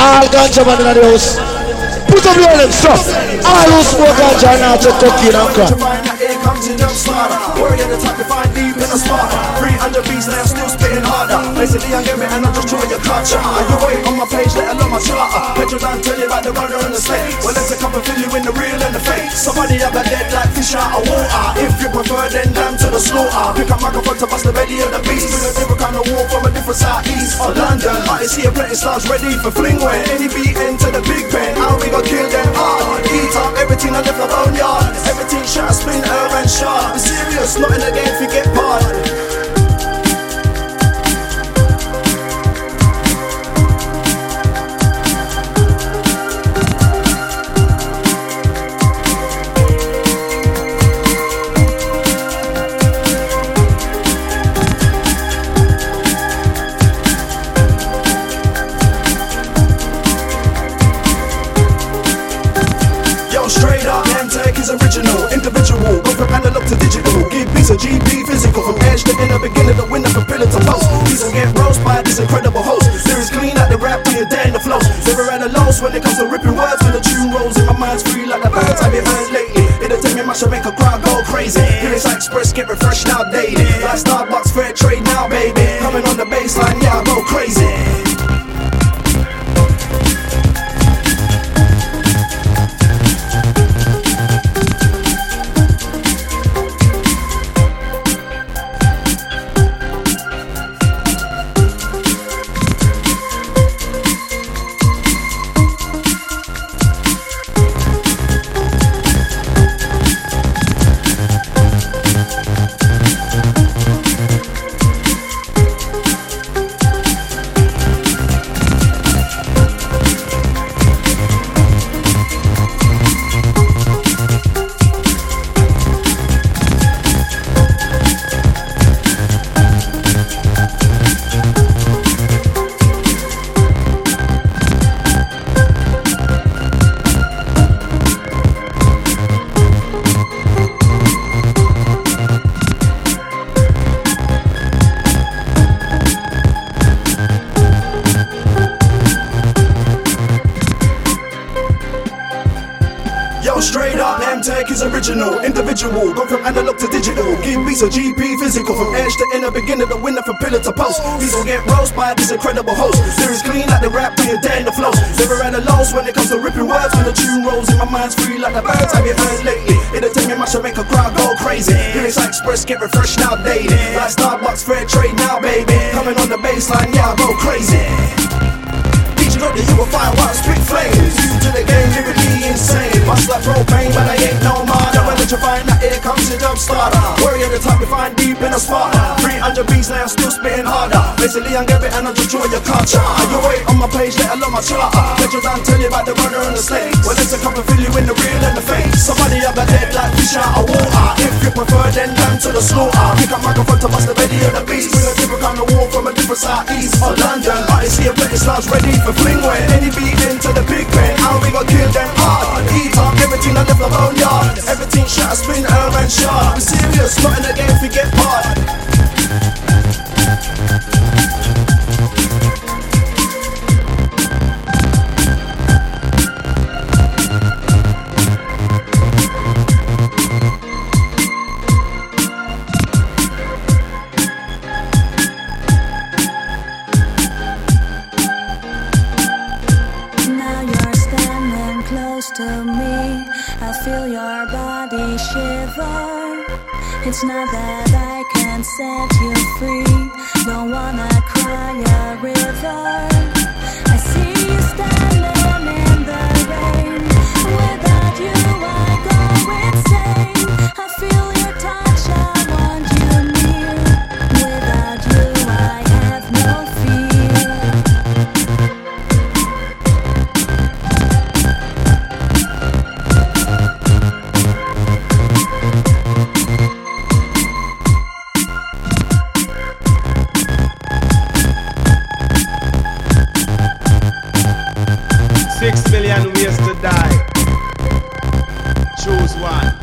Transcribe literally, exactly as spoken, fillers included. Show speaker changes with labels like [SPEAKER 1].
[SPEAKER 1] All ganja man in the house. Put up your hands, stop. All who smoke ganja now to cocaine and crack.
[SPEAKER 2] Worry at the top to find deep in the spot. three hundred beats and I'm still spitting harder. Basically I'm giving and I'm just throwing your culture. You wait on my page, let alone my charter. Petrol down, tell you about the runner and the slave. Well, let's come and fill you in the real and the fake. Somebody have a dead like fish out of water. If you prefer, then damn to the slaughter. Pick up microphone to bust the belly of the beast. Bring a different kind of war from a different southeast of London. Artists here, plenty stars ready for fling. When any beat into the big pen, how we gon' kill them hard. Eat up everything I left the boneyard. Everything shot, spin, her and sharp. Be serious, not in the game, forget part. Straight up, M-Tech is original, individual, go from analog to digital. Give beats a G P physical, from edge to inner, beginner to winner, from pillar to post. These will get roast by this incredible host. Lyrics clean like the rap when you're dead in the flows. Never at a loss when it comes to ripping words. When the tune rolls in my mind's free like the birds I've been heard lately. It'll take me much to make a crowd go crazy. Lyrics I express get refreshed now daily. Like Starbucks, fair trade now, baby. Coming on the baseline, yeah, I go crazy. Straight up, M-Tech is original, individual, go from analog to digital. Give beats a G P physical, from edge to inner, beginner to winner, from pillar to post. These will get roast by this incredible host. Lyrics clean like the rap when you're dead in the flows. Never at a loss when it comes to ripping words. When the tune rolls in my mind's free like the birds I've been heard lately. It'll take me much to make a crowd go crazy. Lyrics I express get refreshed now daily. Like Starbucks, fair trade now, baby. Coming on the baseline, yeah, I go crazy. Each note that you will find while I spit flames. You to the game, lyrically insane. Bust like propane, but I ain't no martyr. When you find that here comes the jump starter. Worry at the top, you find deep in a spot. three hundred beats now, I'm still spitting harder. Basically, I'm giving and I'm just drawing your culture. You wait on my page, let alone my charter. Let you down, tell you about the runner and the slave. Well, let's come and fill you in the real and the fake. Somebody up a dead like fish out of water. If you prefer, then down to the slaughter. Pick up microphone to bust the belly of the beast. Bring a different kind of war from a different southeast of London. Artists here, plenty stars ready for fling. When any beat into the big pen, how we gon' kill them hard. Eat up everything I left the boneyard. Everything shot, spin, her and sharp. Be serious, not in the game, forget part.
[SPEAKER 3] To me, I feel your body shiver. It's not that I can't set you free. Don't wanna cry a river. I see you standing in the rain. Without you I go insane. I feel your touch, I want you near. Without you I have no fear.
[SPEAKER 4] Six million ways to die. Choose one.